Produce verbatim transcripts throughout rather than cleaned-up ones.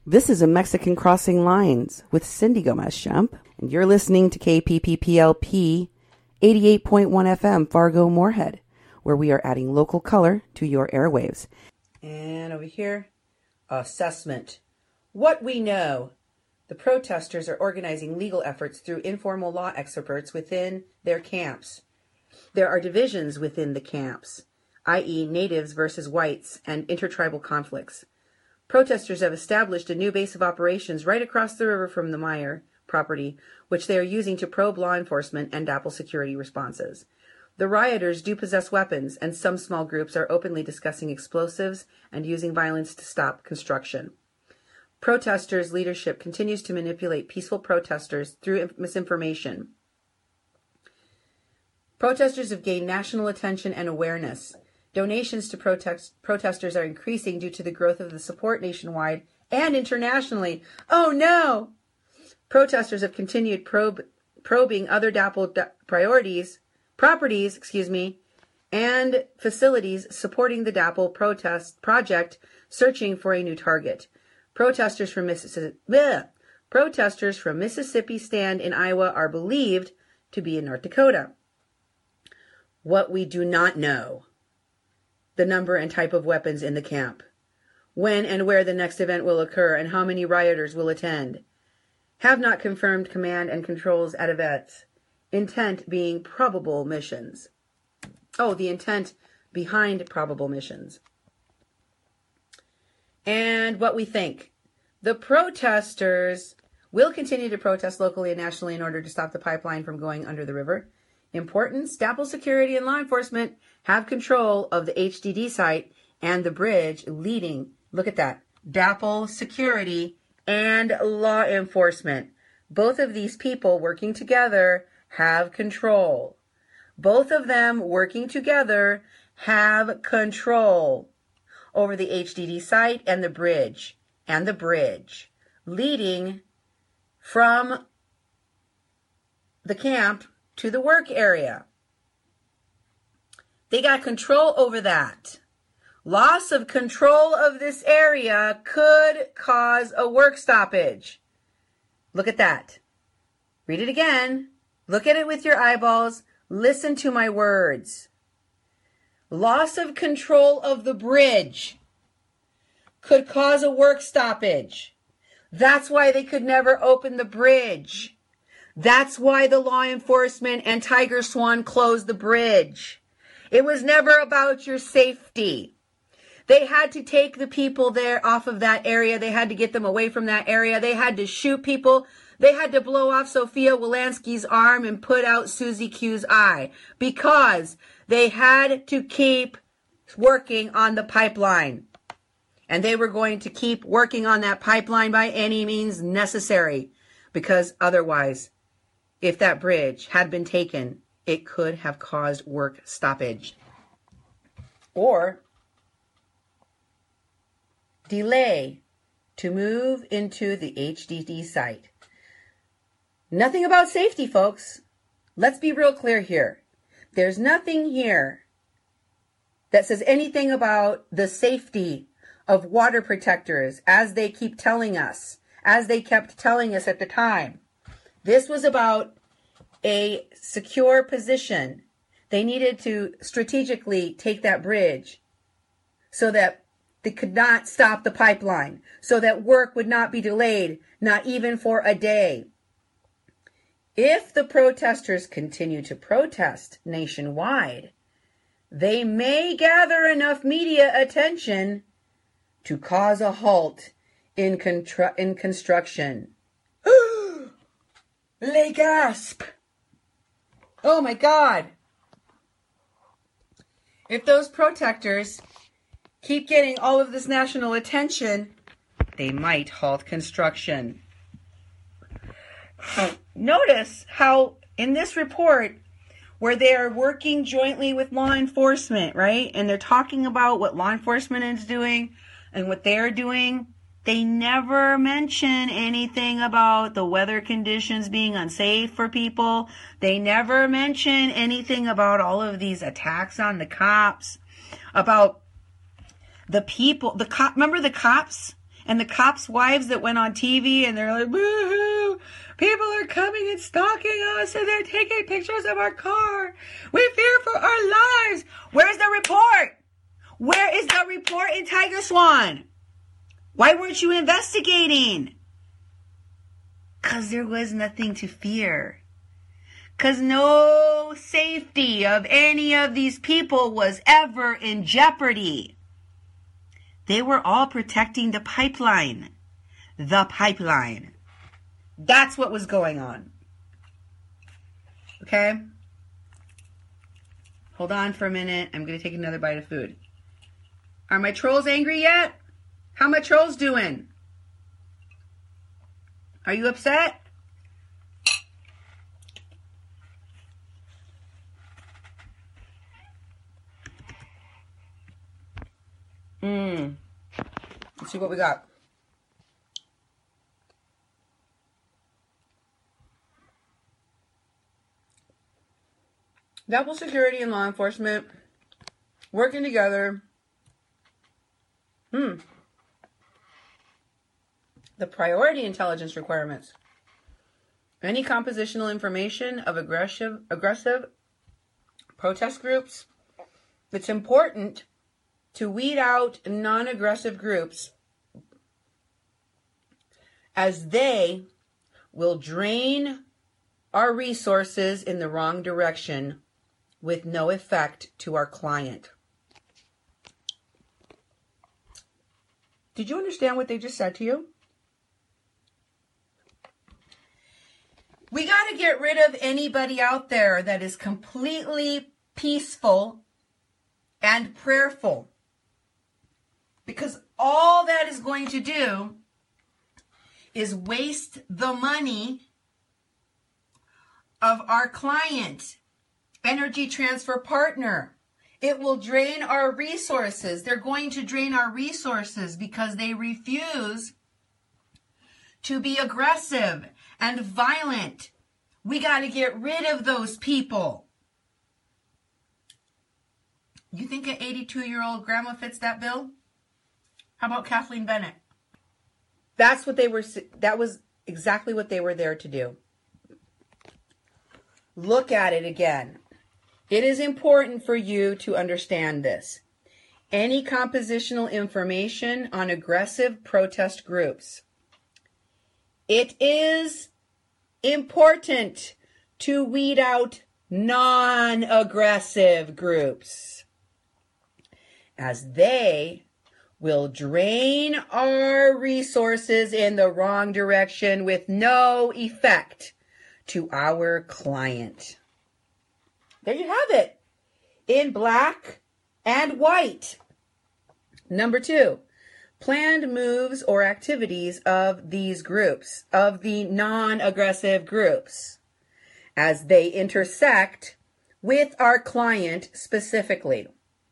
This is a Mexican Crossing Lines with Cindy Gomez-Schemp, and you're listening to K P P P L P eighty-eight point one F M Fargo-Moorhead, where we are adding local color to your airwaves. And over here, assessment. What we know. The protesters are organizing legal efforts through informal law experts within their camps. There are divisions within the camps, that is natives versus whites, and intertribal conflicts. Protesters have established a new base of operations right across the river from the Meyer property, which they are using to probe law enforcement and DAPL security responses. The rioters do possess weapons, and some small groups are openly discussing explosives and using violence to stop construction. Protesters' leadership continues to manipulate peaceful protesters through misinformation. Protesters have gained national attention and awareness. Donations to protest, protesters are increasing due to the growth of the support nationwide and internationally. Oh no! Protesters have continued probe, probing other DAPL da- priorities, properties, excuse me, and facilities supporting the DAPL protest project, searching for a new target. Protesters from Mississippi, bleh, protesters from Mississippi stand in Iowa are believed to be in North Dakota. What we do not know. The number and type of weapons in the camp, when and where the next event will occur, and how many rioters will attend. Have not confirmed command and controls at events. Intent being probable missions. Oh, the intent behind probable missions. And what we think. The protesters will continue to protest locally and nationally in order to stop the pipeline from going under the river. Importance, DAPL security and law enforcement have control of the H D D site and the bridge leading, look at that, DAPL security and law enforcement. Both of these people working together have control. Both of them working together have control over the H D D site and the bridge, and the bridge leading from the camp to the work area. They got control over that. Loss of control of this area could cause a work stoppage. Look at that. Read it again. Look at it with your eyeballs. Listen to my words. Loss of control of the bridge could cause a work stoppage. That's why they could never open the bridge. That's why the law enforcement and Tiger Swan closed the bridge. It was never about your safety. They had to take the people there off of that area. They had to get them away from that area. They had to shoot people. They had to blow off Sophia Wilansky's arm and put out Susie Q's eye because they had to keep working on the pipeline. And they were going to keep working on that pipeline by any means necessary, because otherwise, if that bridge had been taken, it could have caused work stoppage or delay to move into the H D D site. Nothing about safety, folks. Let's be real clear here. There's nothing here that says anything about the safety of water protectors, as they keep telling us, as they kept telling us at the time. This was about a secure position. They needed to strategically take that bridge so that they could not stop the pipeline, so that work would not be delayed, not even for a day. If the protesters continue to protest nationwide, they may gather enough media attention to cause a halt in, contru- in construction. Les gasp! Oh my God! If those protesters keep getting all of this national attention, they might halt construction. Notice how in this report, where they are working jointly with law enforcement, right? And they're talking about what law enforcement is doing and what they're doing. They never mention anything about the weather conditions being unsafe for people. They never mention anything about all of these attacks on the cops, about the people, the cop, remember the cops And the cops' wives that went on T V and they're like, boo-hoo, people are coming and stalking us and they're taking pictures of our car. We fear for our lives. Where's the report? Where is the report in Tiger Swan? Why weren't you investigating? Because there was nothing to fear. Because no safety of any of these people was ever in jeopardy. They were all protecting the pipeline. The pipeline. That's what was going on. Okay? Hold on for a minute. I'm going to take another bite of food. Are my trolls angry yet? How my trolls doing? Are you upset? Mmm. Let's see what we got. Double security and law enforcement working together. Hmm. The priority intelligence requirements. Any compositional information of aggressive, aggressive protest groups. It's important to weed out non-aggressive groups as they will drain our resources in the wrong direction with no effect to our client. Did you understand what they just said to you? We got to get rid of anybody out there that is completely peaceful and prayerful. Because all that is going to do is waste the money of our client, Energy Transfer Partner. It will drain our resources. They're going to drain our resources because they refuse to be aggressive and violent. We got to get rid of those people. You think an eighty-two-year-old grandma fits that bill? How about Kathleen Bennett? That's what they were, that was exactly what they were there to do. Look at it again. It is important for you to understand this. Any compositional information on aggressive protest groups. It is important to weed out non-aggressive groups, as they will drain our resources in the wrong direction with no effect to our client. There you have it, in black and white. Number two, planned moves or activities of these groups, of the non-aggressive groups, as they intersect with our client specifically.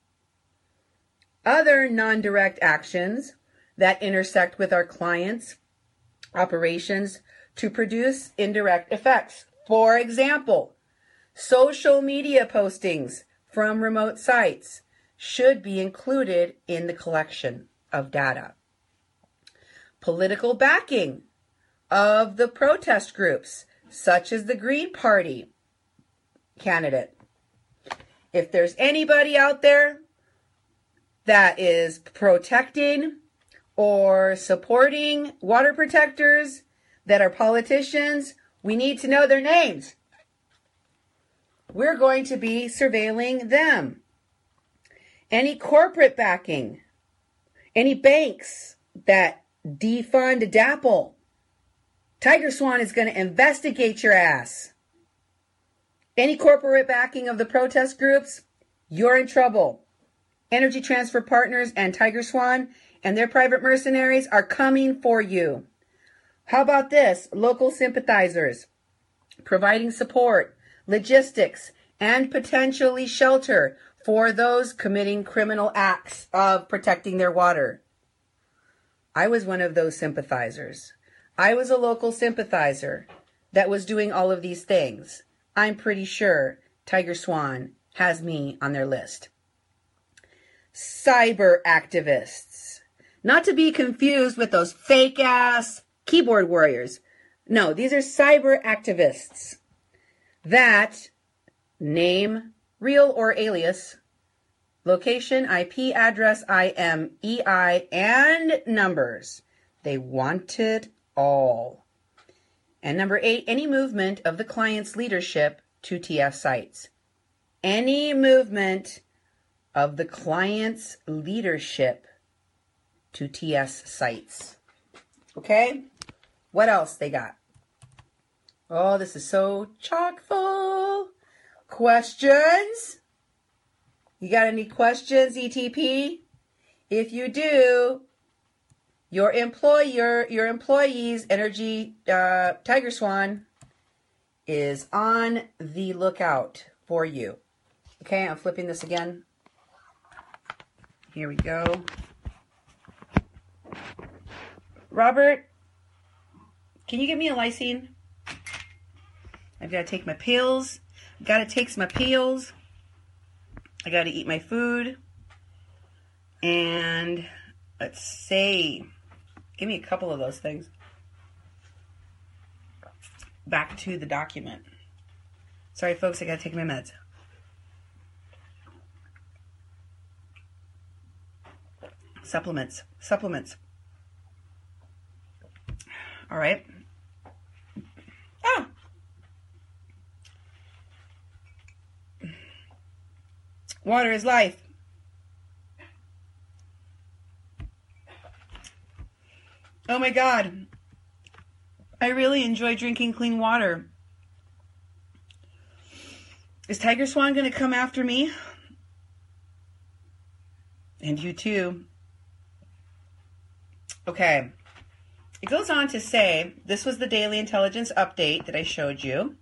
Other non-direct actions that intersect with our clients' operations to produce indirect effects. For example, social media postings from remote sites should be included in the collection of data. Political backing of the protest groups, such as the Green Party candidate. If there's anybody out there that is protecting or supporting water protectors that are politicians, we need to know their names. We're going to be surveilling them. Any corporate backing, any banks that defund DAPL, Tiger Swan is going to investigate your ass. Any corporate backing of the protest groups, you're in trouble. Energy Transfer Partners and Tiger Swan and their private mercenaries are coming for you. How about this? Local sympathizers providing support, logistics, and potentially shelter for those committing criminal acts of protecting their water. I was one of those sympathizers. I was a local sympathizer that was doing all of these things. I'm pretty sure Tiger Swan has me on their list. Cyber activists Not to be confused with those fake-ass keyboard warriors. No, these are cyber activists that name, real or alias, location, I P address, I M E I, and numbers. They want it all. And number eight, any movement of the client's leadership to T F sites. Any movement of the client's leadership to T S sites. Okay? What else they got? Oh, this is so chock full. Questions? You got any questions, E T P? If you do, your employer, your employees, Energy uh, Tiger Swan, is on the lookout for you. Okay, I'm flipping this again. Here we go. Robert, can you give me a lysine? I've got to take my pills. I've got to take my pills. I got to eat my food. And let's see. Give me a couple of those things. Back to the document. Sorry, folks, I got to take my meds. Supplements. Supplements. All right. Ah. Water is life. Oh my God. I really enjoy drinking clean water. Is Tiger Swan going to come after me? And you too. Okay. It goes on to say, this was the daily intelligence update that I showed you.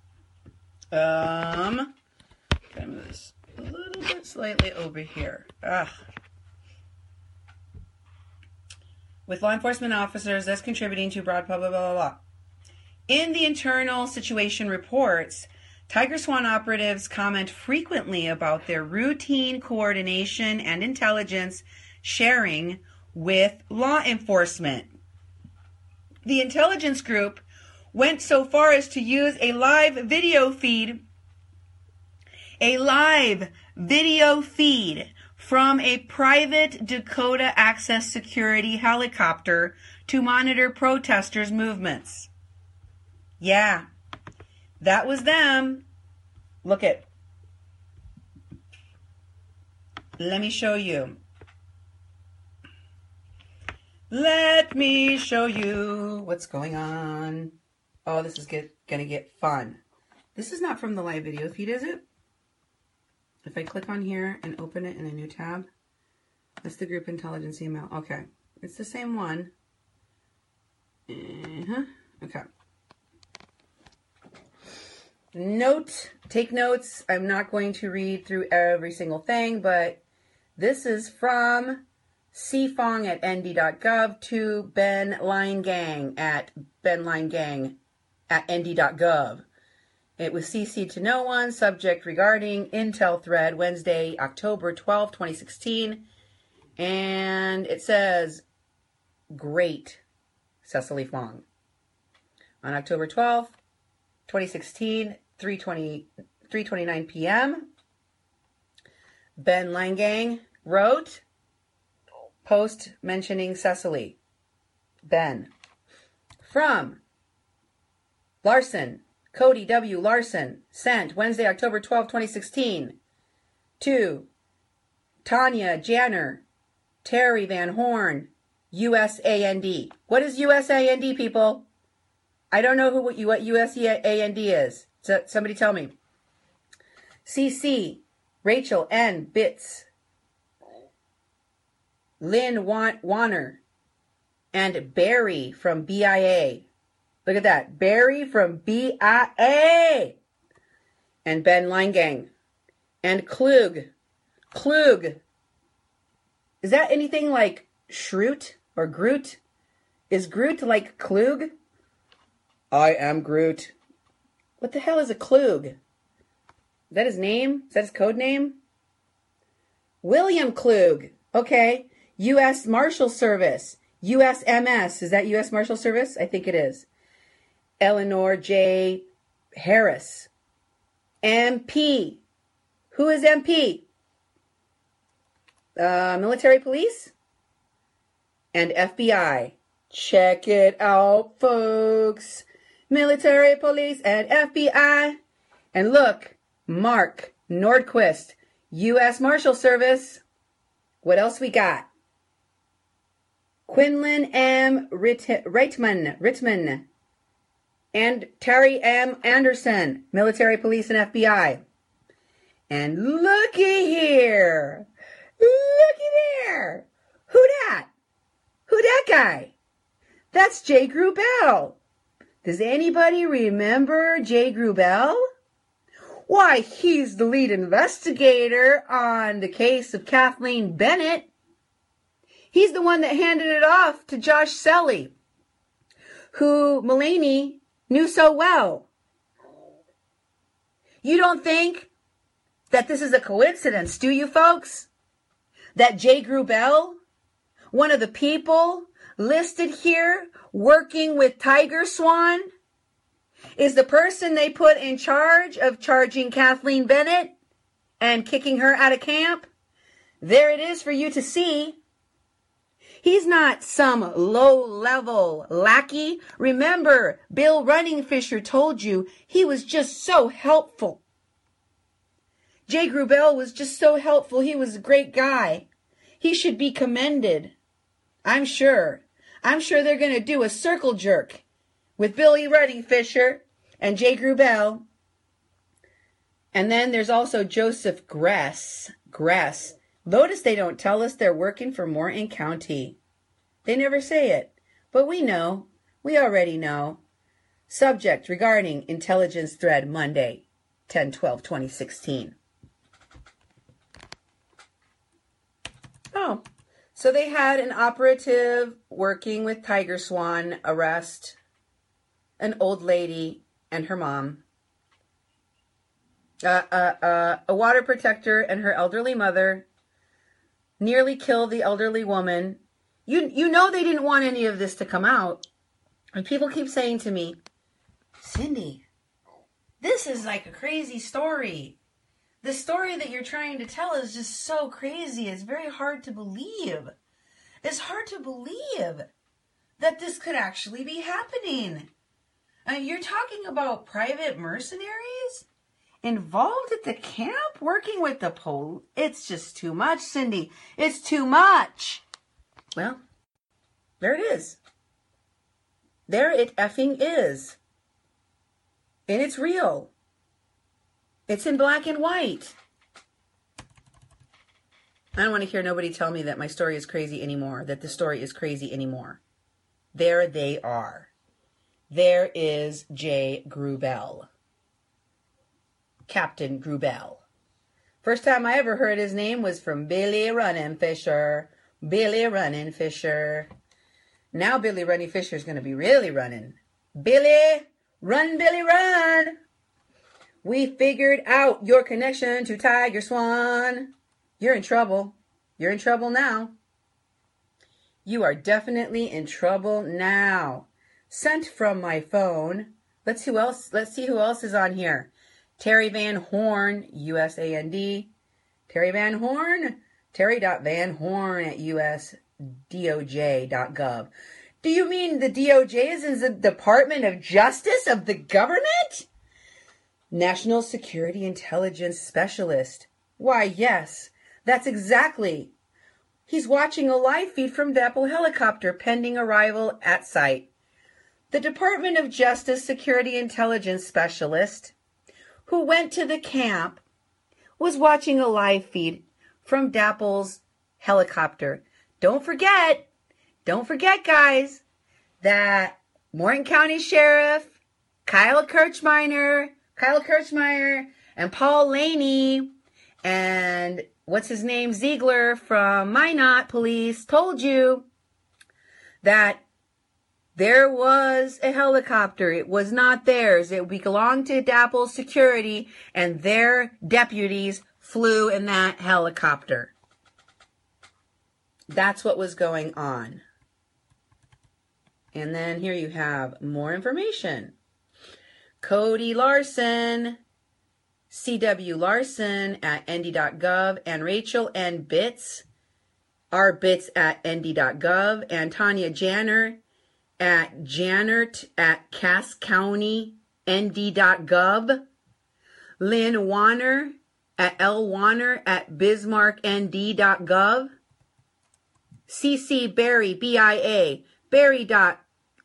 Um, can I move this a little bit slightly over here? Ugh. With law enforcement officers, that's contributing to broad blah, blah, blah, blah, blah. In the internal situation reports, Tiger Swan operatives comment frequently about their routine coordination and intelligence sharing with law enforcement. The intelligence group went so far as to use a live video feed, a live video feed from a private Dakota Access Security helicopter to monitor protesters' movements. Yeah, that was them. Look at. Let me show you. Let me show you what's going on. Oh, this is get, gonna get fun. This is not from the live video feed, is it? If I click on here and open it in a new tab, that's the group intelligence email. Okay, it's the same one. Uh-huh. Okay. Note, take notes. I'm not going to read through every single thing, but this is from C Fong at N D dot gov to Ben Leingang at Ben Leingang at N D dot gov. It was C C'd to no one. Subject regarding Intel thread, Wednesday, October twelfth, twenty sixteen. And it says, great, Cecily Fong. On October twelfth, twenty sixteen, three twenty-nine p.m., Ben Leingang wrote, post mentioning Cecily. Ben. From Larson, Cody W. Larson, sent Wednesday, October twelfth, twenty sixteen, to Tanya Janner, Terry Van Horn, U S A N D. What is U S A N D, people? I don't know who what, what U S A N D is. So somebody tell me. C C, Rachel N. Bitts, Lynn Warner, and Barry from B I A. Look at that. Barry from B I A. And Ben Leingang. And Klug. Klug. Is that anything like Schrute or Groot? Is Groot like Klug? I am Groot. What the hell is a Klug? Is that his name? Is that his code name? William Klug. Okay. U S Marshal Service, U S M S. Is that U S Marshal Service? I think it is. Eleanor J. Harris. M P. Who is M P? Uh, military police and F B I. Check it out, folks. Military police and F B I. And look, Mark Nordquist, U S Marshal Service. What else we got? Quinlan M. Rit- Reitman, Rittman, and Terry M. Anderson, military police and F B I. And looky here. Looky there. Who dat? Who that guy? That's Jay Grubel. Does anybody remember Jay Grubel? Why, he's the lead investigator on the case of Kathleen Bennett. He's the one that handed it off to Josh Selly, who Mulaney knew so well. You don't think that this is a coincidence, do you, folks? That Jay Grubel, one of the people listed here working with Tiger Swan, is the person they put in charge of charging Kathleen Bennett and kicking her out of camp? There it is for you to see. He's not some low-level lackey. Remember, Bill Runningfisher told you he was just so helpful. Jay Grubel was just so helpful. He was a great guy. He should be commended. I'm sure. I'm sure they're going to do a circle jerk with Billy Runningfisher and Jay Grubel. And then there's also Joseph Gress. Gress. Notice they don't tell us they're working for Morton County. They never say it, but we know. We already know. Subject regarding intelligence thread Monday, ten twelve twenty sixteen. Oh, so they had an operative working with Tiger Swan arrest an old lady and her mom. Uh, uh, uh, a water protector and her elderly mother nearly killed the elderly woman. You, you know they didn't want any of this to come out. And people keep saying to me, Cindy, this is like a crazy story. The story that you're trying to tell is just so crazy. It's very hard to believe. It's hard to believe that this could actually be happening. Uh, you're talking about private mercenaries involved at the camp working with the police. It's just too much, Cindy. It's too much. Well, there it is. There it effing is. And it's real. It's in black and white. I don't want to hear nobody tell me that my story is crazy anymore, that the story is crazy anymore. There they are. There is Jay Grubel. Captain Grubel. First time I ever heard his name was from Billy Runningfisher. Billy Runningfisher. Now Billy Runningfisher is going to be really running. Billy, run, Billy, run. We figured out your connection to Tiger Swan. You're in trouble. You're in trouble now. You are definitely in trouble now. Sent from my phone. Let's who else. Let's see who else is on here. Terry Van Horn, U S A N D. Terry Van Horn. Terry.vanhorn at U S D O J dot gov. Do you mean the D O J is in the Department of Justice of the government? National Security Intelligence Specialist. Why, yes, that's exactly. He's watching a live feed from DAPL helicopter pending arrival at site. The Department of Justice Security Intelligence Specialist, who went to the camp, was watching a live feed from DAPL's helicopter. Don't forget, don't forget, guys, that Morton County Sheriff Kyle Kirchmeyer, Kyle Kirchmeyer, and Paul Laney, and what's his name, Ziegler from Minot Police told you that there was a helicopter. It was not theirs. It belonged to DAPL Security, and their deputies flew in that helicopter. That's what was going on. And then here you have more information. Cody Larson, C W Larson at N D dot gov, and Rachel N. Bitts, R. Bitts at N D dot gov, and Tanya Janner at Jannert at Cass County N D dot gov, Lynn Warner at L. Warner at Bismarck N D dot gov, C C Berry, B I A, Berry dot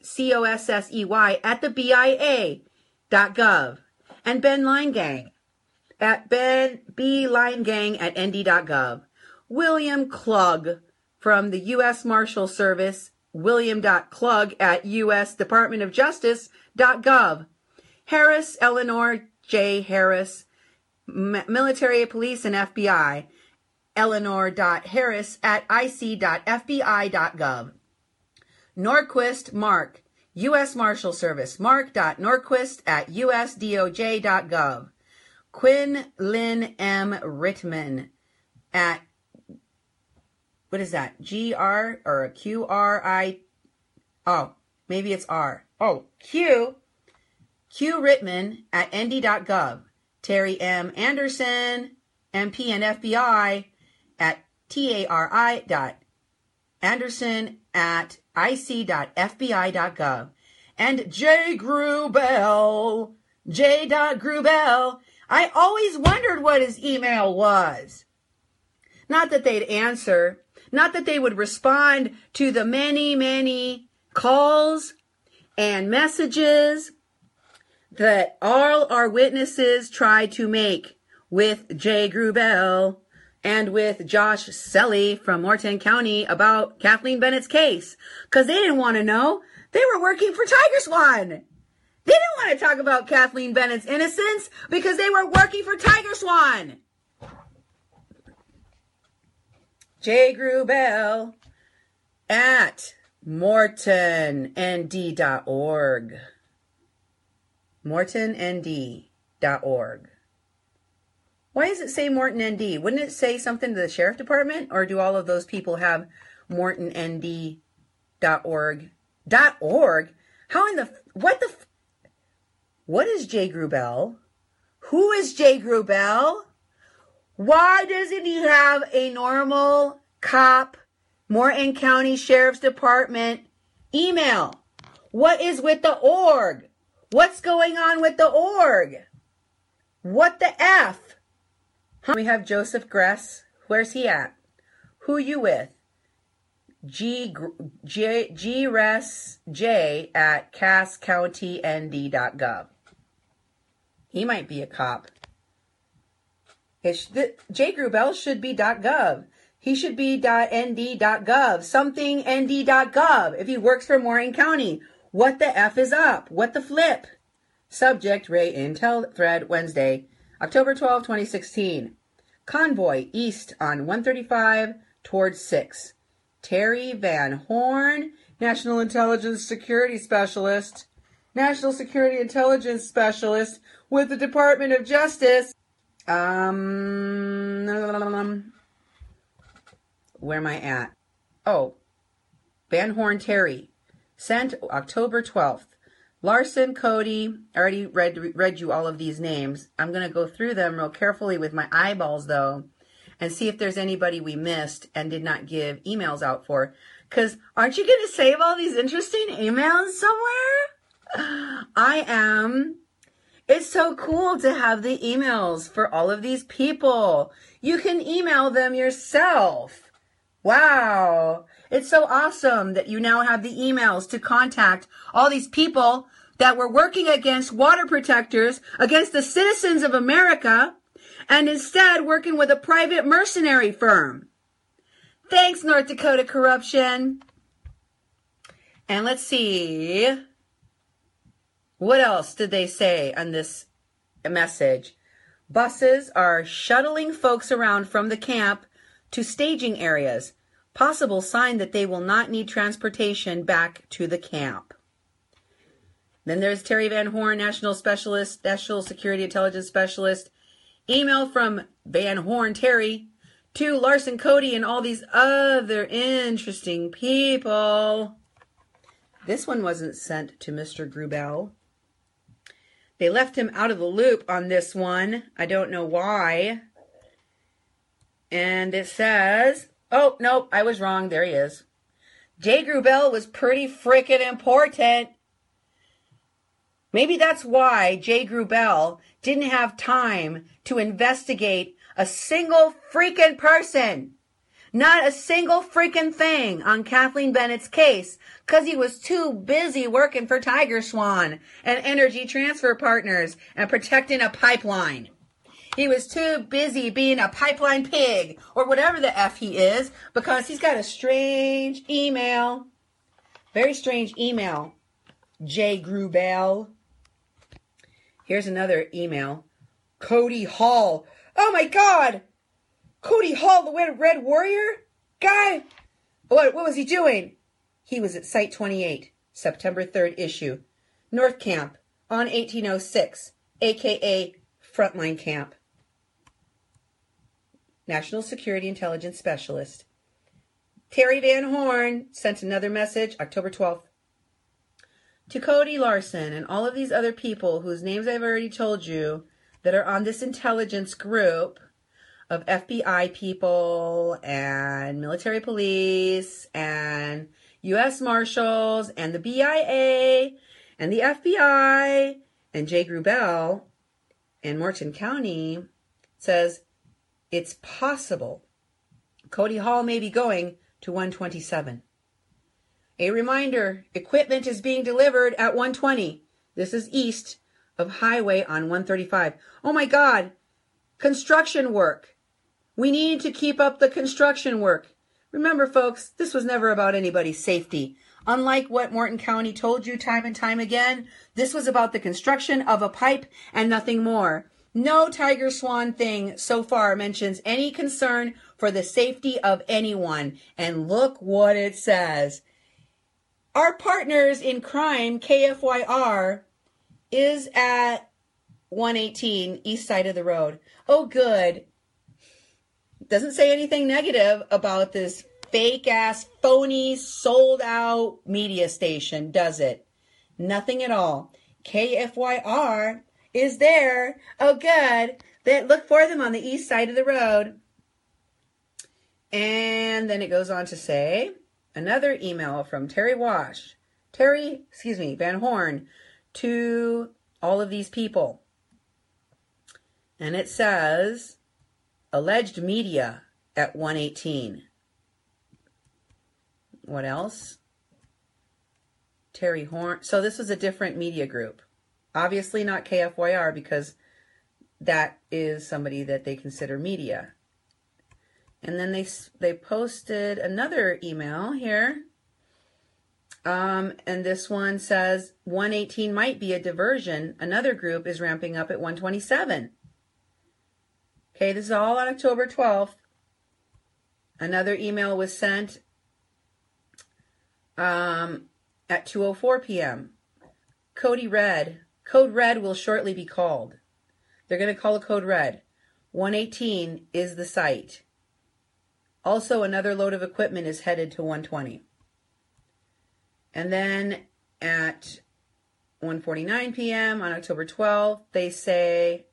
cossey at the B I A dot gov, and Ben Linegang at Ben B Linegang at N D dot gov, William Klug from the U S Marshal Service, William dot Klug at U S Department of Justice dot gov, Harris Eleanor J. Harris, M- Military Police and F B I, Eleanor dot Harris at I C dot F B I dot gov, Norquist Mark, U S Marshal Service, Mark dot Norquist at U S D O J dot gov, Quinn Lynn M. Rittman at, what is that, G R or Q R I, oh, maybe it's R. Oh, Q, Q Rittman at N D dot gov, Terry M. Anderson, M P and F B I at T A R I dot Anderson at I C dot F B I dot gov, and J. Grubel, J. Grubel. I always wondered what his email was. Not that they'd answer, not that they would respond to the many, many calls and messages that all our witnesses tried to make with J. Grubel and with Josh Selly from Morton County about Kathleen Bennett's case, because they didn't want to know. They were working for Tiger Swan. They didn't want to talk about Kathleen Bennett's innocence because they were working for Tiger Swan. J. Grubel at morton n d dot org. morton n d dot org. Why does it say Morton N D? Wouldn't it say something to the sheriff department? Or do all of those people have morton n d dot org? Dot org? How in the, what the, what is J. Grubel? Who is J. Grubel? Why doesn't he have a normal cop, Morton County Sheriff's Department email? What is with the org? What's going on with the org? What the F? We have Joseph Gress. Where's he at? Who you with? G J G R E S J at Cass County N D dot gov. He might be a cop. It's, the, J. Grubel should be .gov. He should be .N D dot gov. Something N D dot gov. If he works for Morton County, what the F is up? What the flip? Subject: Ray Intel thread Wednesday, October twelfth, twenty sixteen. Convoy east on one thirty-five towards six. Terry Van Horn, National Intelligence Security Specialist, National Security Intelligence Specialist with the Department of Justice. Um, where am I at? Oh, Van Horn Terry, sent October twelfth. Larson, Cody, I already read read you all of these names. I'm going to go through them real carefully with my eyeballs, though, and see if there's anybody we missed and did not give emails out for. Because aren't you going to save all these interesting emails somewhere? I am. It's so cool to have the emails for all of these people. You can email them yourself. Wow. It's so awesome that you now have the emails to contact all these people that were working against water protectors, against the citizens of America, and instead working with a private mercenary firm. Thanks, North Dakota Corruption. And let's see. What else did they say on this message? Buses are shuttling folks around from the camp to staging areas. Possible sign that they will not need transportation back to the camp. Then there's Terry Van Horn, National Specialist, National Security Intelligence Specialist. Email from Van Horn Terry to Larson Cody and all these other interesting people. This one wasn't sent to Mister Grubel. They left him out of the loop on this one. I don't know why. And it says, oh, nope, I was wrong. There he is. Jay Grubel was pretty freaking important. Maybe that's why Jay Grubel didn't have time to investigate a single freaking person. Not a single freaking thing on Kathleen Bennett's case because he was too busy working for Tiger Swan and Energy Transfer Partners and protecting a pipeline. He was too busy being a pipeline pig or whatever the F he is because he's got a strange email. Very strange email. Jay Grubel. Here's another email. Cody Hall. Oh my God! Cody Hall, the Red Warrior guy? What, what was he doing? He was at Site twenty-eight, September third issue. North Camp on eighteen oh six, a k a. Frontline Camp. National Security Intelligence Specialist. Terry Van Horn sent another message, October twelfth. To Cody Larson and all of these other people whose names I've already told you that are on this intelligence group of F B I people and military police and U S Marshals and the B I A and the F B I and Jay Grubel and Morton County says it's possible Cody Hall may be going to one twenty-seven. A reminder, equipment is being delivered at one twenty. This is east of highway on one thirty-five. Oh my God, construction work. We need to keep up the construction work. Remember, folks, this was never about anybody's safety. Unlike what Morton County told you time and time again, this was about the construction of a pipe and nothing more. No Tiger Swan thing so far mentions any concern for the safety of anyone. And look what it says. Our partners in crime, K F Y R, is at one eighteen east side of the road. Oh, good. Doesn't say anything negative about this fake-ass, phony, sold-out media station, does it? Nothing at all. K F Y R is there. Oh, good. They look for them on the east side of the road. And then it goes on to say, another email from Terry Wash, Terry, excuse me, Van Horn, to all of these people. And it says, alleged media at one eighteen. What else? Terry Horn. So this was a different media group. Obviously not K F Y R because that is somebody that they consider media. And then they they posted another email here. Um, and this one says one eighteen might be a diversion. Another group is ramping up at one twenty-seven. Okay, this is all on October twelfth. Another email was sent um, at two oh four p.m. Cody Red. Code Red will shortly be called. They're going to call a Code Red. one eighteen is the site. Also, another load of equipment is headed to one twenty. And then at one forty-nine p.m. on October twelfth, they say,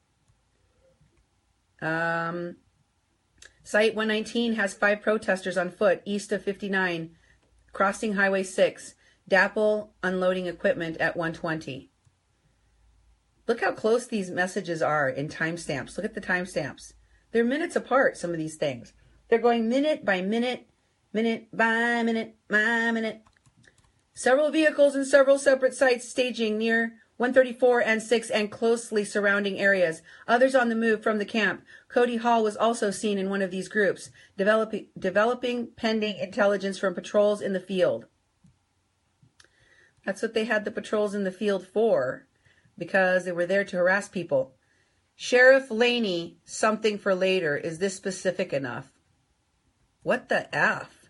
um, Site one nineteen has five protesters on foot east of fifty-nine, crossing Highway six, D A P L unloading equipment at one twenty. Look how close these messages are in timestamps. Look at the timestamps. They're minutes apart, some of these things. They're going minute by minute, minute by minute by minute. Several vehicles in several separate sites staging near one thirty-four and six and closely surrounding areas. Others on the move from the camp. Cody Hall was also seen in one of these groups, developing, developing pending intelligence from patrols in the field. That's what they had the patrols in the field for, because they were there to harass people. Sheriff Laney, something for later. Is this specific enough? What the F?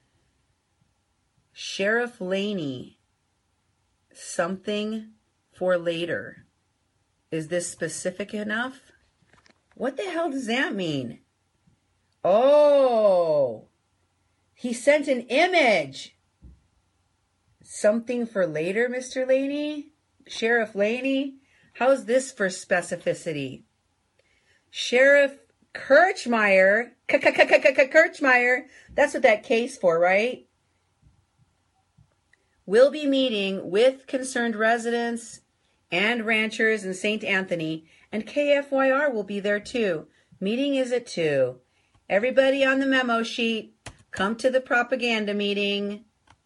Sheriff Laney, something for later. Is this specific enough? What the hell does that mean? Oh, he sent an image. Something for later, Mister Laney? Sheriff Laney? How's this for specificity? Sheriff Kirchmeier, Kirchmeier, that's what that case for, right? Will be meeting with concerned residents and ranchers in Saint Anthony, and K F Y R will be there too. Meeting is at two. Everybody on the memo sheet, come to the propaganda meeting.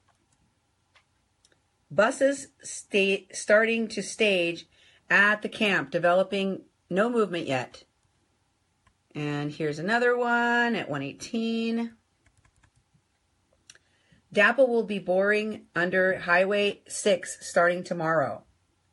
Buses sta- starting to stage at the camp, developing, no movement yet. And here's another one at one eighteen. D A P L will be boring under Highway six starting tomorrow.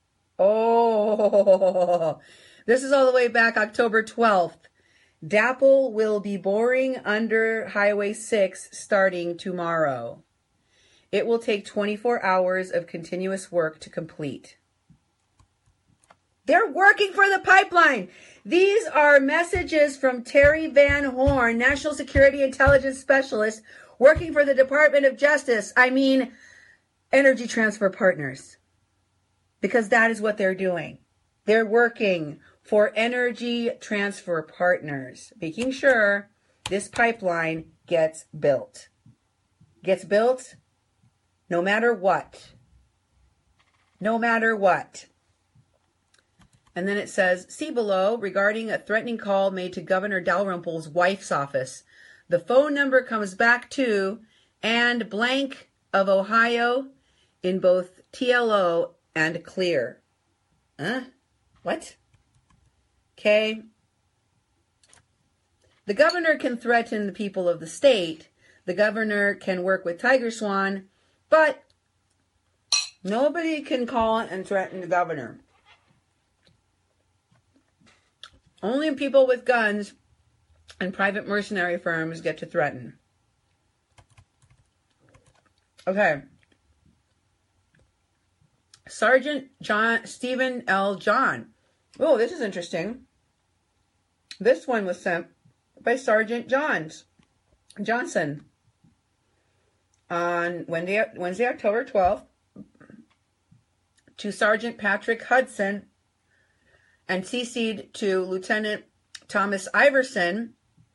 Oh, this is all the way back October twelfth. D A P L will be boring under Highway six starting tomorrow. It will take twenty-four hours of continuous work to complete. They're working for the pipeline. These are messages from Terry Van Horn, National Security Intelligence Specialist, working for the Department of Justice. I mean, Energy Transfer Partners. Because that is what they're doing. They're working for Energy Transfer Partners, making sure this pipeline gets built. Gets built no matter what. No matter what. And then it says, see below regarding a threatening call made to Governor Dalrymple's wife's office. The phone number comes back to and blank of Ohio in both T L O and clear. Huh? What? Okay. The governor can threaten the people of the state. The governor can work with Tiger Swan, but nobody can call and threaten the governor. Only people with guns and private mercenary firms get to threaten. Okay. Sergeant John Stephen L. John. Oh, this is interesting. This one was sent by Sergeant Johns Johnson on Wednesday, Wednesday, October twelfth, to Sergeant Patrick Hudson, and C C'd to Lieutenant Thomas Iverson.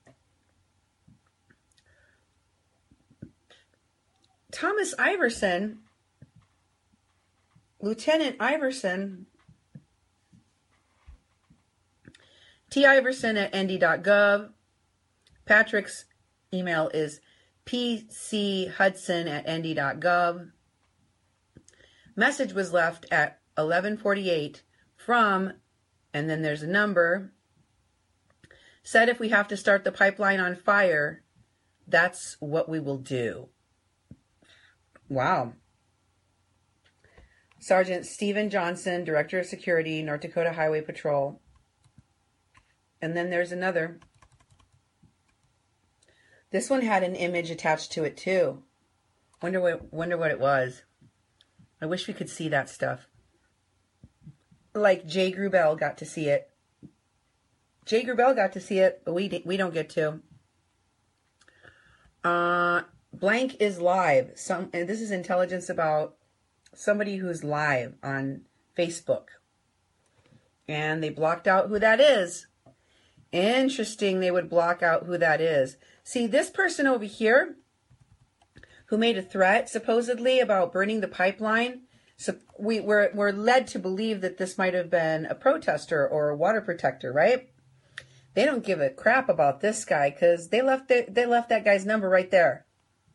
Thomas Iverson, Lieutenant Iverson, T Iverson at N D dot gov. Patrick's email is P C Hudson at N D dot gov. Message was left at eleven forty-eight from, and then there's a number, said if we have to start the pipeline on fire, that's what we will do. Wow. Sergeant Stephen Johnson, Director of Security, North Dakota Highway Patrol. And then there's another. This one had an image attached to it too. Wonder what wonder what it was. I wish we could see that stuff. Like Jay Grubel got to see it. Jay Grubel got to see it, but we we don't get to. Uh, blank is live. Some and this is intelligence about somebody who's live on Facebook. And they blocked out who that is. Interesting, they would block out who that is. See, this person over here who made a threat supposedly about burning the pipeline, so we, we're, we're led to believe that this might have been a protester or a water protector, right? They don't give a crap about this guy because they left the, they left that guy's number right there.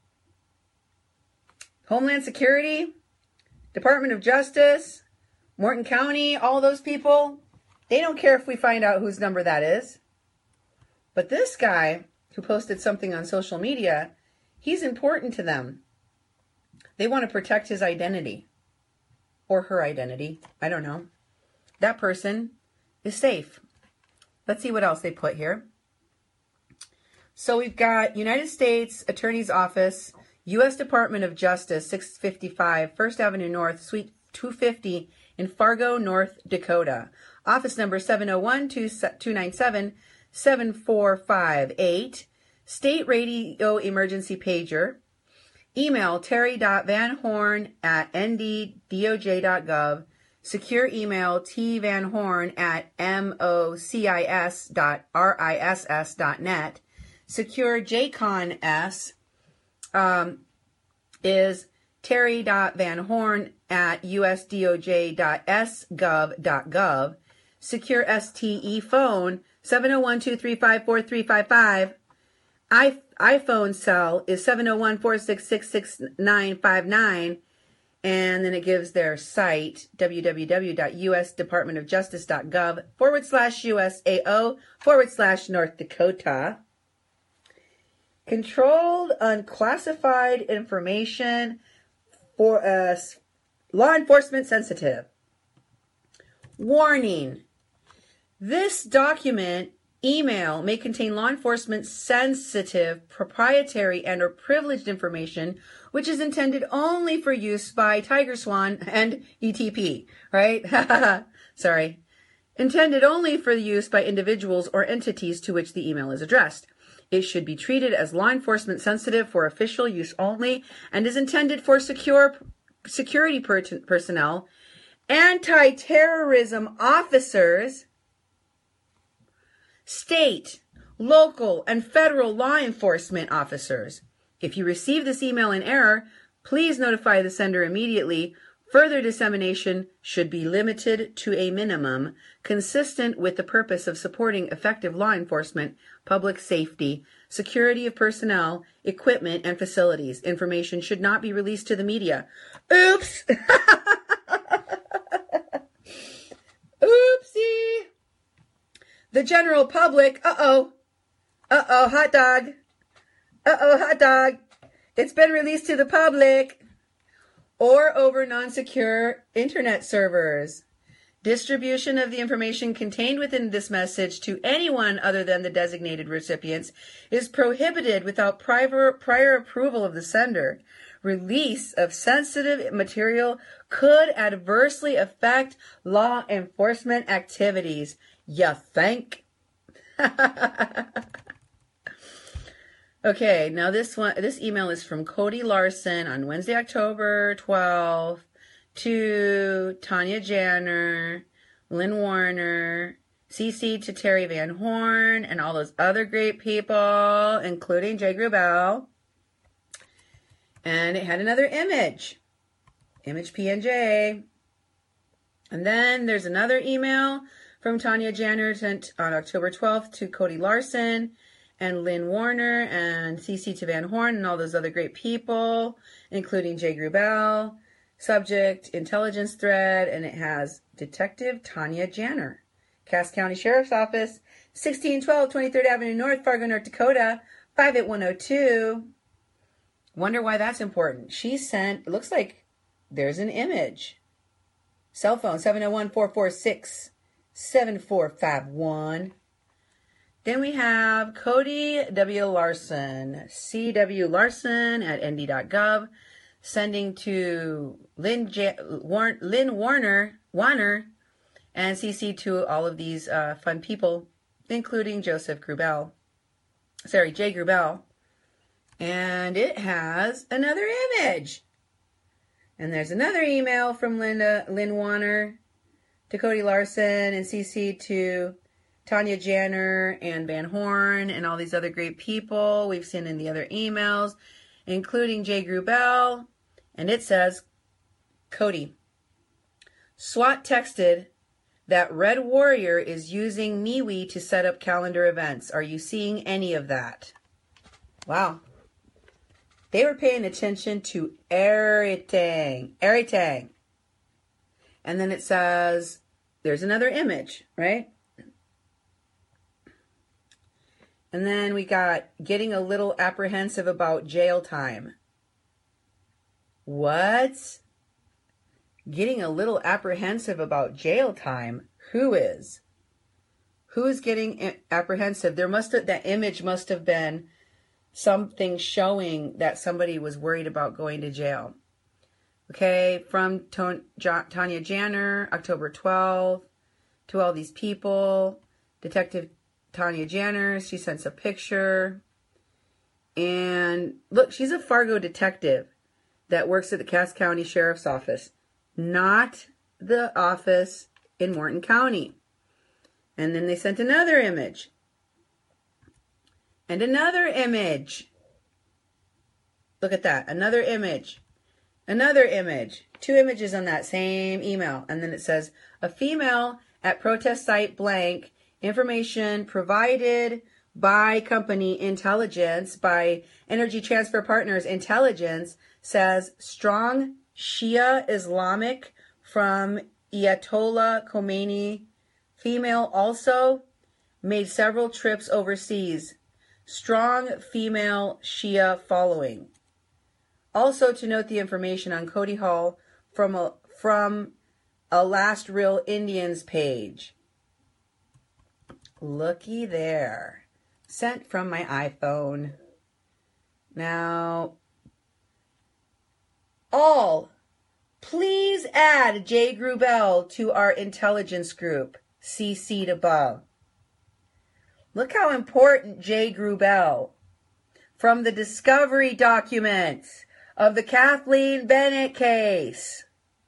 Homeland Security, Department of Justice, Morton County, all those people, they don't care if we find out whose number that is. But this guy who posted something on social media, he's important to them. They want to protect his identity. Or her identity. I don't know. That person is safe. Let's see what else they put here. So we've got United States Attorney's Office, U S Department of Justice, six fifty-five First Avenue North, Suite two fifty in Fargo, North Dakota. Office number seven oh one, two nine seven, seven four five eight. State radio emergency pager. Email terry.vanhorn at n d d o j dot gov. Secure email tvanhorn at mocis dot riss dot net. Secure J C O N S um, is terry.vanhorn at u s d o j dot s gov dot gov. Secure S T E phone seven oh one, two three five, four three five five. I, iPhone cell is seven oh one, four six six, six nine five nine. And then it gives their site, www.usdepartmentofjustice.gov forward slash USAO forward slash North Dakota. Controlled unclassified information for us, uh, law enforcement sensitive. Warning. This document, email, may contain law enforcement sensitive, proprietary, and or privileged information, which is intended only for use by Tiger Swan and E T P, right? Sorry. Intended only for use by individuals or entities to which the email is addressed. It should be treated as law enforcement sensitive for official use only and is intended for secure security per- personnel, anti-terrorism officers, state, local, and federal law enforcement officers. If you receive this email in error, please notify the sender immediately. Further dissemination should be limited to a minimum, consistent with the purpose of supporting effective law enforcement, public safety, security of personnel, equipment, and facilities. Information should not be released to the media. Oops! Oopsie! The general public, uh-oh, uh-oh, hot dog, uh-oh, hot dog, it's been released to the public, or over non-secure internet servers. Distribution of the information contained within this message to anyone other than the designated recipients is prohibited without prior, prior approval of the sender. Release of sensitive material could adversely affect law enforcement activities. You think? Okay, now this one, this email is from Cody Larson on Wednesday, October twelfth, to Tanya Janner, Lynn Warner, C C to Terry Van Horn, and all those other great people, including Jay Grubel. And it had another image, image P N J. And then there's another email from Tanya Janner sent on October twelfth to Cody Larson and Lynn Warner and C C to Van Horn and all those other great people, including Jay Grubel. Subject, intelligence thread, and it has Detective Tanya Janner, Cass County Sheriff's Office, sixteen twelve twenty-third Avenue North, Fargo, North Dakota, five eight one oh two. Wonder why that's important. She sent, it looks like there's an image. Cell phone, seven oh one, four four six, seven four five one. Then we have Cody W. Larson, C W Larson at n d dot gov, sending to Lynn, J- War- Lynn Warner, Warner, and C C to all of these uh, fun people, including Joseph Grubel. Sorry, Jay Grubel. And it has another image. And there's another email from Linda, Lynn Warner to Cody Larson and C C to Tanya Janner and Van Horn and all these other great people we've seen in the other emails, including Jay Grubel. And it says, Cody, SWAT texted that Red Warrior is using MeWe to set up calendar events. Are you seeing any of that? Wow. They were paying attention to everything. Everything. And then it says, there's another image, right? And then we got getting a little apprehensive about jail time. What? Getting a little apprehensive about jail time? Who is? Who is getting apprehensive? There must have, that image must have been something showing that somebody was worried about going to jail. Okay, from Ton- J- Tanya Janner, October twelfth, to all these people. Detective Tanya Janner, she sends a picture. And look, she's a Fargo detective that works at the Cass County Sheriff's Office, not the office in Morton County. And then they sent another image. And another image. Look at that. Another image. Another image. Two images on that same email. And then it says, a female at protest site blank, information provided by company intelligence, by Energy Transfer Partners intelligence, says strong Shia Islamic from Ayatollah Khomeini, female also made several trips overseas. Strong female Shia following. Also to note the information on Cody Hall from a, from a Last Real Indians page. Looky there. Sent from my iPhone. Now, all, please add Jay Grubel to our intelligence group, C C'd above. Look how important Jay Grubel, from the discovery documents of the Kathleen Bennett case.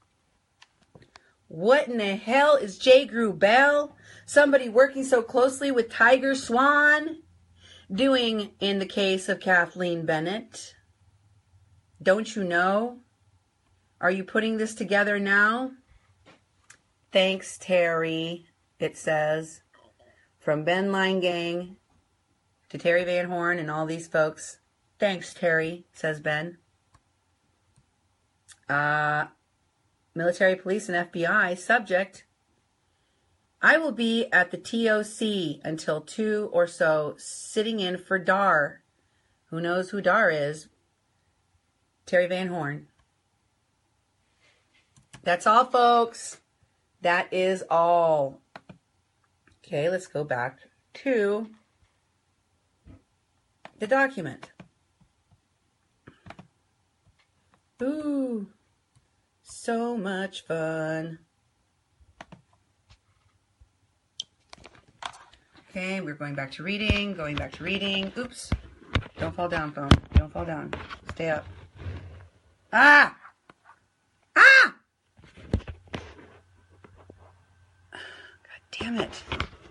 What in the hell is Jay Grubel? Somebody working so closely with Tiger Swan doing in the case of Kathleen Bennett? Don't you know? Are you putting this together now? Thanks, Terry, it says. From Ben Line Gang to Terry Van Horn and all these folks. Thanks, Terry, says Ben. Uh, military, police, and F B I subject. I will be at the T O C until two or so, sitting in for Dar. Who knows who Dar is? Terry Van Horn. That's all, folks. That is all. Okay, let's go back to the document. Ooh, so much fun. Okay, we're going back to reading, going back to reading. Oops. Don't fall down, phone. Don't fall down. Stay up. Ah! Ah! God damn it.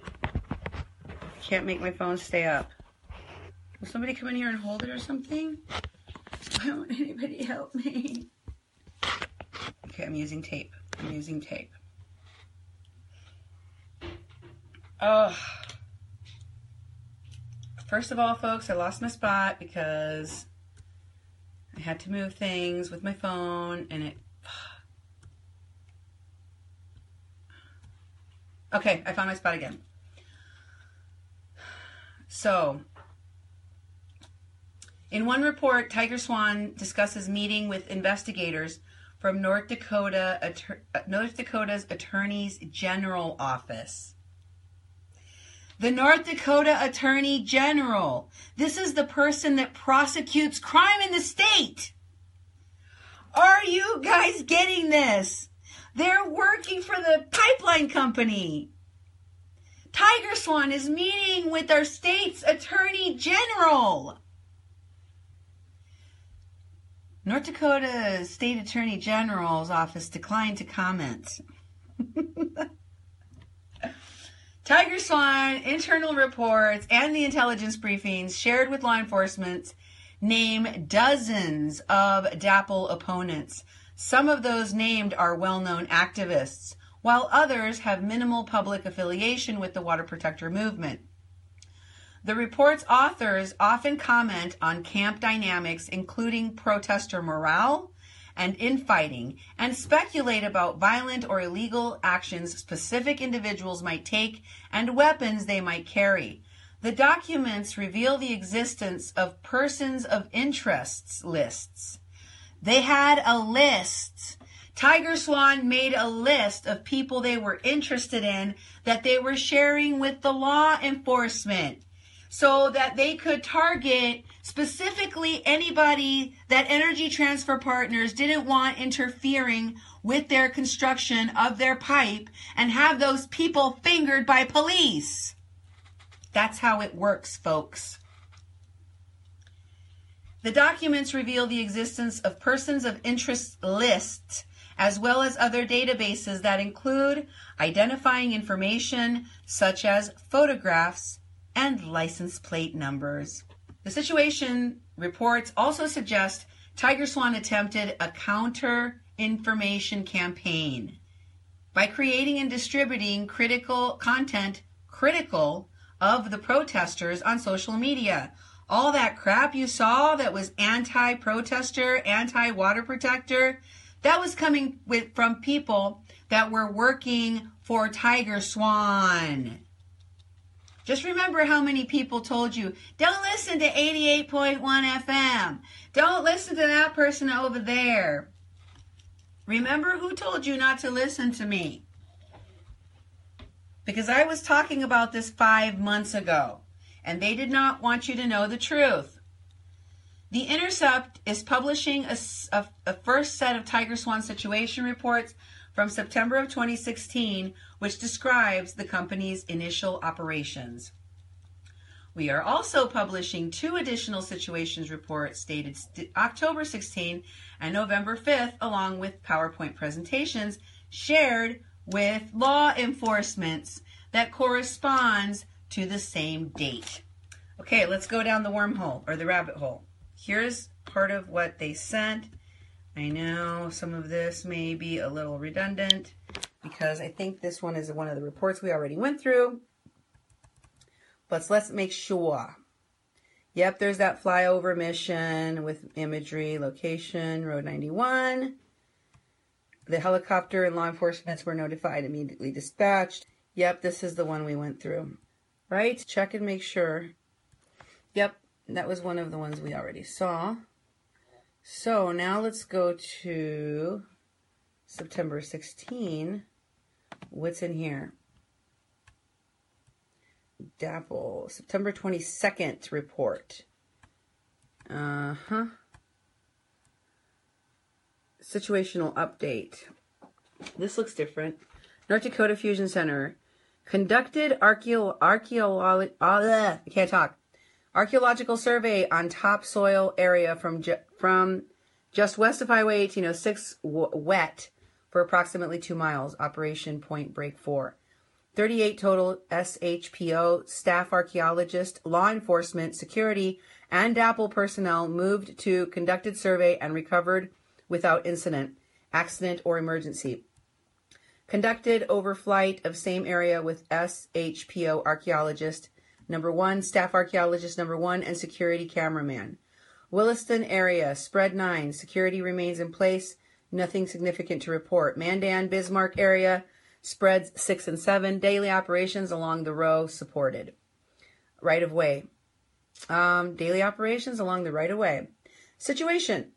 I can't make my phone stay up. Will somebody come in here and hold it or something? Why won't anybody help me? Okay, I'm using tape. I'm using tape. Oh. First of all, folks, I lost my spot because I had to move things with my phone and it... Okay, I found my spot again. So, in one report, Tiger Swan discusses meeting with investigators from North Dakota, North Dakota's Attorney General office. The North Dakota Attorney General. This is the person that prosecutes crime in the state. Are you guys getting this? They're working for the pipeline company. Tiger Swan is meeting with our state's Attorney General. North Dakota State Attorney General's office declined to comment. Tiger Swan, internal reports, and the intelligence briefings shared with law enforcement name dozens of DAPL opponents. Some of those named are well-known activists, while others have minimal public affiliation with the water protector movement. The report's authors often comment on camp dynamics, including protester morale and infighting, and speculate about violent or illegal actions specific individuals might take and weapons they might carry. The documents reveal the existence of persons of interests lists. They had a list. Tiger Swan made a list of people they were interested in that they were sharing with the law enforcement so that they could target specifically anybody that Energy Transfer Partners didn't want interfering with their construction of their pipe and have those people fingered by police. That's how it works, folks. The documents reveal the existence of persons of interest lists, as well as other databases that include identifying information such as photographs and license plate numbers. The situation reports also suggest Tiger Swan attempted a counter-information campaign by creating and distributing critical content critical of the protesters on social media. All that crap you saw that was anti-protester, anti-water protector, that was coming with, from people that were working for Tiger Swan. Just remember how many people told you, don't listen to eighty-eight point one F M. Don't listen to that person over there. Remember who told you not to listen to me? Because I was talking about this five months ago, and they did not want you to know the truth. The Intercept is publishing a, a, a first set of Tiger Swan situation reports from September of twenty sixteen, which describes the company's initial operations. We are also publishing two additional situations reports dated st- October sixteenth and November fifth, along with PowerPoint presentations shared with law enforcement that corresponds to the same date. Okay, let's go down the wormhole, or the rabbit hole. Here's part of what they sent. I know some of this may be a little redundant because I think this one is one of the reports we already went through. But let's make sure. Yep, there's that flyover mission with imagery, location, Road ninety-one. The helicopter and law enforcement were notified, immediately dispatched. Yep, this is the one we went through. Right? Check and make sure. Yep, that was one of the ones we already saw. So now let's go to September sixteenth. What's in here? Dapple, September twenty-second report. Uh-huh. Situational update. This looks different. North Dakota Fusion Center conducted archeo- archeo- uh, I can't talk. Archaeological survey on topsoil area from ju- from just west of Highway eighteen oh six w- wet for approximately two miles. Operation Point Break four. thirty-eight total S H P O, staff archaeologist, law enforcement, security, and DAPL personnel moved to conducted survey and recovered without incident, accident, or emergency. Conducted overflight of same area with S H P O archaeologist number one, staff archaeologist number one, and security cameraman. Williston area, spread nine, security remains in place, nothing significant to report. Mandan, Bismarck area, spreads six and seven, daily operations along the row supported. Right of way. Um, daily operations along the right of way. Situation.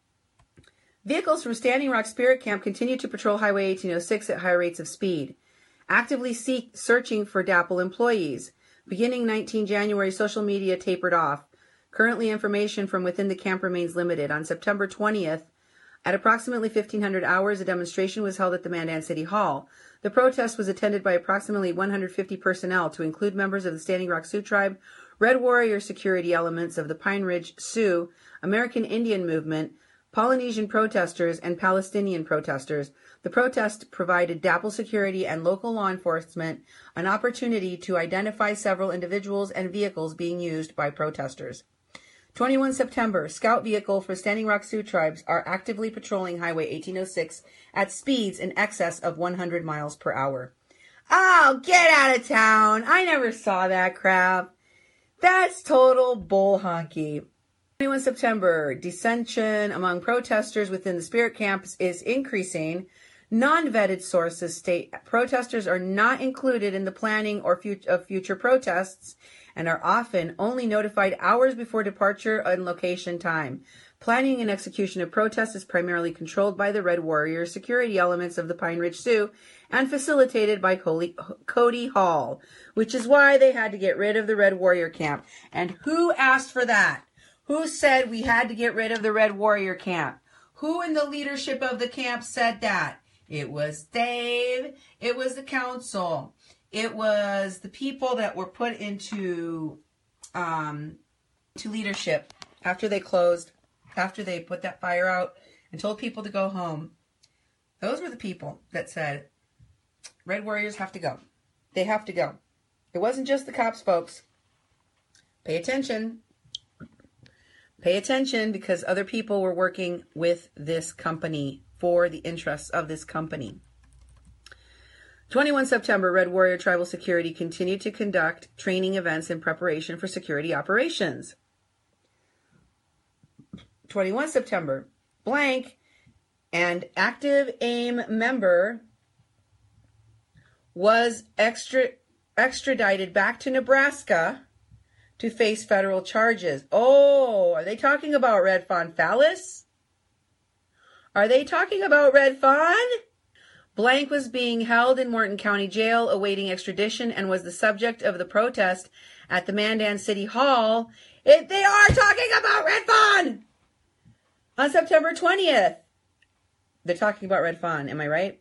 Vehicles from Standing Rock Spirit Camp continue to patrol Highway eighteen oh six at high rates of speed, actively seek searching for DAPL employees. Beginning nineteenth of January, social media tapered off. Currently, information from within the camp remains limited. On September twentieth, at approximately fifteen hundred hours, a demonstration was held at the Mandan City Hall. The protest was attended by approximately one hundred fifty personnel, to include members of the Standing Rock Sioux Tribe, Red Warrior security elements of the Pine Ridge Sioux, American Indian Movement, Polynesian protesters, and Palestinian protesters. The protest provided DAPL security and local law enforcement an opportunity to identify several individuals and vehicles being used by protesters. twenty-first of September, scout vehicle for Standing Rock Sioux Tribes are actively patrolling Highway eighteen oh six at speeds in excess of one hundred miles per hour. Oh, get out of town. I never saw that crap. That's total bull honky. twenty-first of September, dissension among protesters within the Spirit camps is increasing. Non-vetted sources state protesters are not included in the planning or fut- of future protests and are often only notified hours before departure and location time. Planning and execution of protests is primarily controlled by the Red Warrior security elements of the Pine Ridge Sioux and facilitated by Cody Hall, which is why they had to get rid of the Red Warrior camp. And who asked for that? Who said we had to get rid of the Red Warrior camp? Who in the leadership of the camp said that? It was Dave. It was the council. It was the people that were put into um, to leadership after they closed, after they put that fire out and told people to go home, those were the people that said, Red Warriors have to go. They have to go. It wasn't just the cops, folks. Pay attention. Pay attention, because other people were working with this company for the interests of this company. twenty-first September, Red Warrior Tribal Security continued to conduct training events in preparation for security operations. twenty-first September, blank and active AIM member was extra, extradited back to Nebraska to face federal charges. Oh, are they talking about Red Fawn Phallus? Are they talking about Red Fawn? Blank was being held in Morton County Jail awaiting extradition and was the subject of the protest at the Mandan City Hall. It, they are talking about Red Fawn! On September twentieth. They're talking about Red Fawn. Am I right?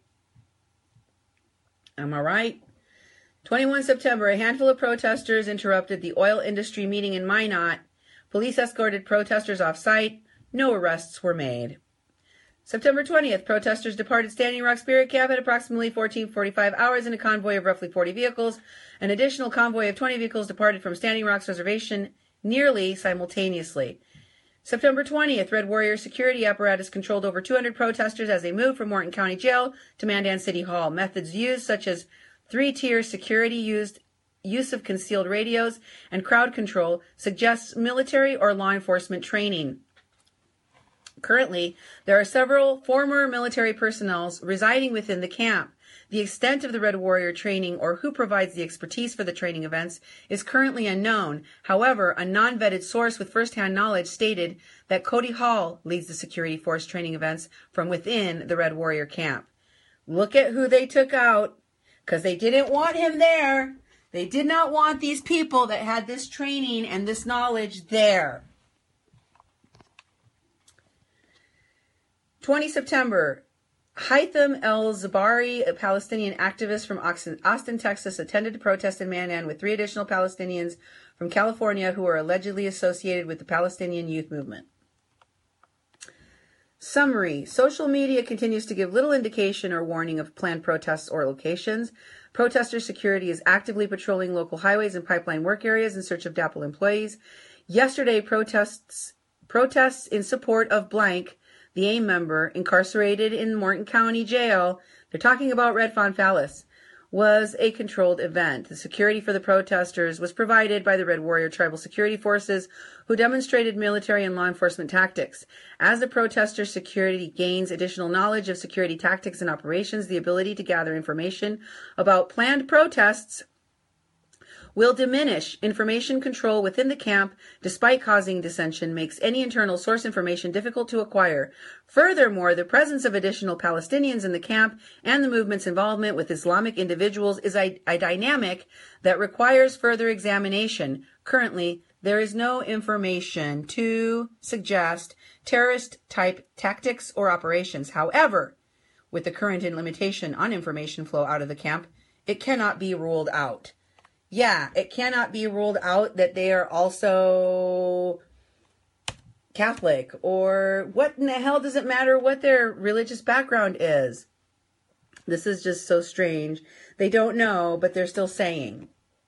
Am I right? twenty-first September, a handful of protesters interrupted the oil industry meeting in Minot. Police escorted protesters off site. No arrests were made. September twentieth, protesters departed Standing Rock Spirit Camp at approximately fourteen forty-five hours in a convoy of roughly forty vehicles. An additional convoy of twenty vehicles departed from Standing Rock's reservation nearly simultaneously. September twentieth, Red Warrior security apparatus controlled over two hundred protesters as they moved from Morton County Jail to Mandan City Hall. Methods used, such as three-tier security used, use of concealed radios, and crowd control, suggests military or law enforcement training. Currently, there are several former military personnel residing within the camp. The extent of the Red Warrior training, or who provides the expertise for the training events, is currently unknown. However, a non-vetted source with first-hand knowledge stated that Cody Hall leads the security force training events from within the Red Warrior camp. Look at who they took out, because they didn't want him there. They did not want these people that had this training and this knowledge there. the twentieth of September, Haitham El-Zabari, a Palestinian activist from Austin, Texas, attended a protest in Mandan with three additional Palestinians from California who are allegedly associated with the Palestinian Youth Movement. Summary. Social media continues to give little indication or warning of planned protests or locations. Protester security is actively patrolling local highways and pipeline work areas in search of D A P L employees. Yesterday, protests protests in support of blank, the AIM member, incarcerated in Morton County Jail, they're talking about Red Fawn Phallus, was a controlled event. The security for the protesters was provided by the Red Warrior Tribal Security Forces, who demonstrated military and law enforcement tactics. As the protester security gains additional knowledge of security tactics and operations, the ability to gather information about planned protests will diminish. Information control within the camp, despite causing dissension, makes any internal source information difficult to acquire. Furthermore, the presence of additional Palestinians in the camp and the movement's involvement with Islamic individuals is a, a dynamic that requires further examination. Currently, there is no information to suggest terrorist-type tactics or operations. However, with the current limitation on information flow out of the camp, it cannot be ruled out. Yeah, it cannot be ruled out that they are also Catholic, or what in the hell does it matter what their religious background is? This is just so strange. They don't know, but they're still saying.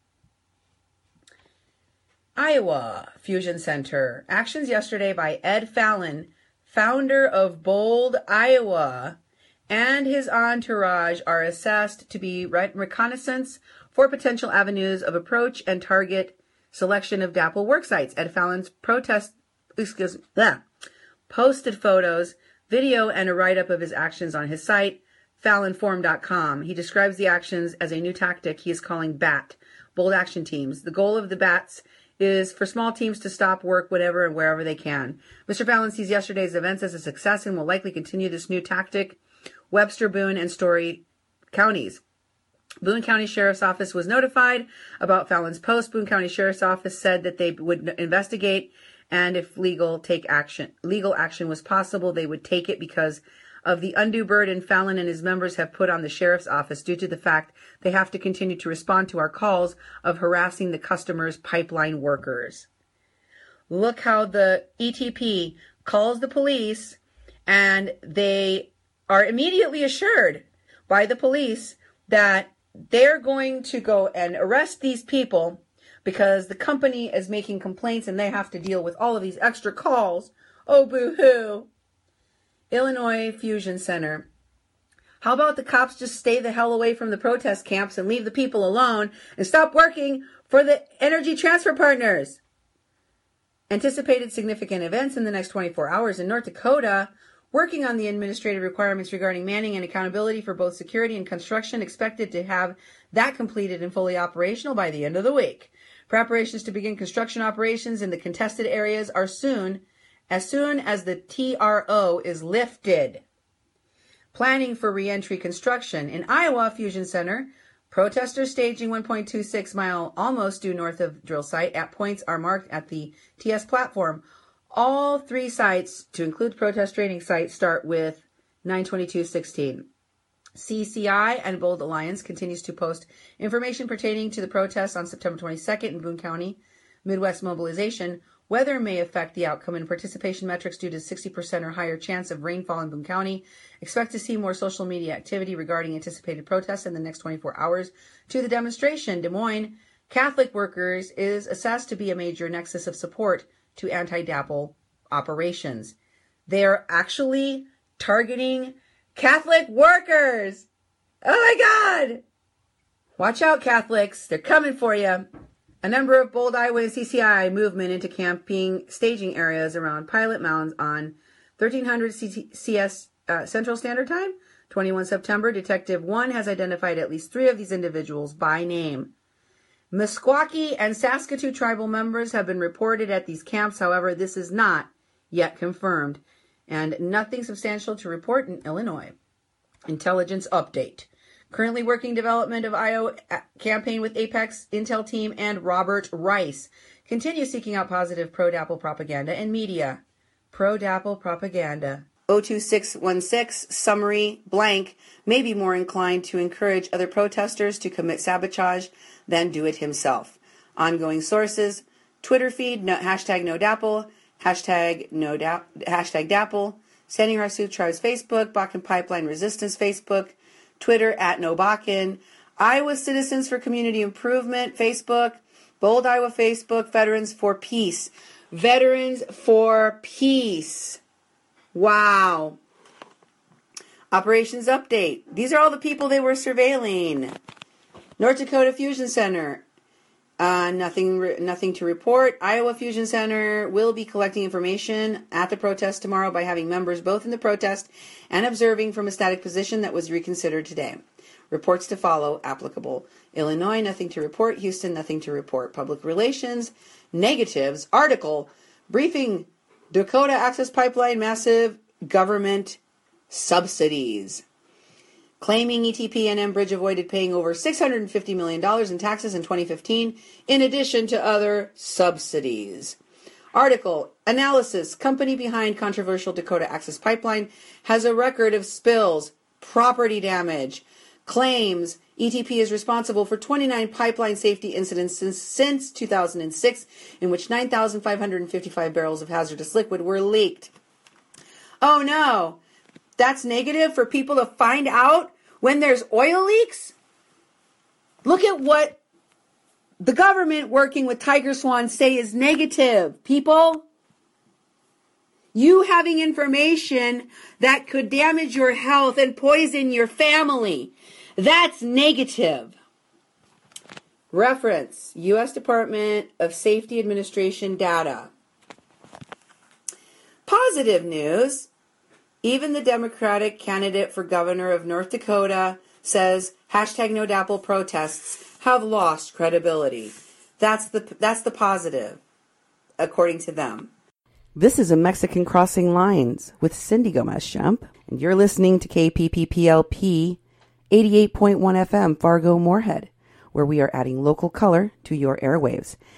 Iowa Fusion Center. Actions yesterday by Ed Fallon, founder of Bold, Iowa, and his entourage are assessed to be reconnaissance for potential avenues of approach and target selection of D A P L work sites. Ed Fallon's protest, excuse me, bleh, posted photos, video, and a write-up of his actions on his site, Fallon Forum dot com. He describes the actions as a new tactic he is calling BAT, Bold Action Teams. The goal of the BATs is for small teams to stop work whenever and wherever they can. Mister Fallon sees yesterday's events as a success and will likely continue this new tactic. Webster, Boone, and Story counties. Boone County Sheriff's Office was notified about Fallon's post. Boone County Sheriff's Office said that they would investigate, and if legal take action, legal action was possible, they would take it because of the undue burden Fallon and his members have put on the Sheriff's Office due to the fact they have to continue to respond to our calls of harassing the customers' pipeline workers. Look how the E T P calls the police, and they are immediately assured by the police that they're going to go and arrest these people because the company is making complaints and they have to deal with all of these extra calls. Oh, boo-hoo. Illinois Fusion Center. How about the cops just stay the hell away from the protest camps and leave the people alone and stop working for the Energy Transfer Partners? Anticipated significant events in the next twenty-four hours in North Dakota. Working on the administrative requirements regarding manning and accountability for both security and construction, expected to have that completed and fully operational by the end of the week. Preparations to begin construction operations in the contested areas are soon, as soon as the T R O is lifted. Planning for reentry construction. In Iowa Fusion Center, protesters staging one point two six mile almost due north of drill site at points are marked at the T S platform. All three sites, to include protest training sites, start with nine twenty-two sixteen. C C I and Bold Alliance continues to post information pertaining to the protests on September twenty-second in Boone County. Midwest Mobilization. Weather may affect the outcome and participation metrics due to sixty percent or higher chance of rainfall in Boone County. Expect to see more social media activity regarding anticipated protests in the next twenty-four hours. To the demonstration, Des Moines Catholic Workers is assessed to be a major nexus of support to anti-DAPL operations. They're actually targeting Catholic workers. Oh my God! Watch out, Catholics. They're coming for you. A number of Bold Iowa and C C I movement into camping staging areas around Pilot Mounds on thirteen hundred C S uh, Central Standard Time, twenty-first September. Detective one has identified at least three of these individuals by name. Meskwaki and Saskatoon tribal members have been reported at these camps. However, this is not yet confirmed, and nothing substantial to report in Illinois. Intelligence update. Currently working development of Iowa campaign with Apex Intel team and Robert Rice. Continue seeking out positive pro-DAPL propaganda and media. Pro-DAPL propaganda. oh two six one six summary blank may be more inclined to encourage other protesters to commit sabotage than do it himself. Ongoing sources, Twitter feed, no, hashtag no DAPL, hashtag no da, hashtag DAPL, Standing Rock Sioux Tribes Facebook, Bakken Pipeline Resistance Facebook, Twitter at no Bakken, Iowa Citizens for Community Improvement Facebook, Bold Iowa Facebook, Veterans for Peace. Veterans for Peace. Wow. Operations update. These are all the people they were surveilling. North Dakota Fusion Center. Uh, nothing nothing to report. Iowa Fusion Center will be collecting information at the protest tomorrow by having members both in the protest and observing from a static position that was reconsidered today. Reports to follow, applicable. Illinois, nothing to report. Houston, nothing to report. Public relations, negatives. Article, briefing, Dakota Access Pipeline, massive government subsidies. Claiming E T P and Enbridge avoided paying over six hundred fifty million dollars in taxes in twenty fifteen, in addition to other subsidies. Article, analysis, company behind controversial Dakota Access Pipeline has a record of spills, property damage, claims E T P is responsible for twenty-nine pipeline safety incidents since, since two thousand six, in which nine thousand five hundred fifty-five barrels of hazardous liquid were leaked. Oh no, that's negative for people to find out when there's oil leaks? Look at what the government working with Tiger Swan say is negative, people. You having information that could damage your health and poison your family. That's negative. Reference, U S Department of Safety Administration data. Positive news. Even the Democratic candidate for governor of North Dakota says hashtag no DAPL protests have lost credibility. That's the that's the positive, according to them. This is a Mexican Crossing Lines with Cindy Gomez-Schemp, and you're listening to K P P P L P eighty-eight point one F M Fargo Moorhead, where we are adding local color to your airwaves.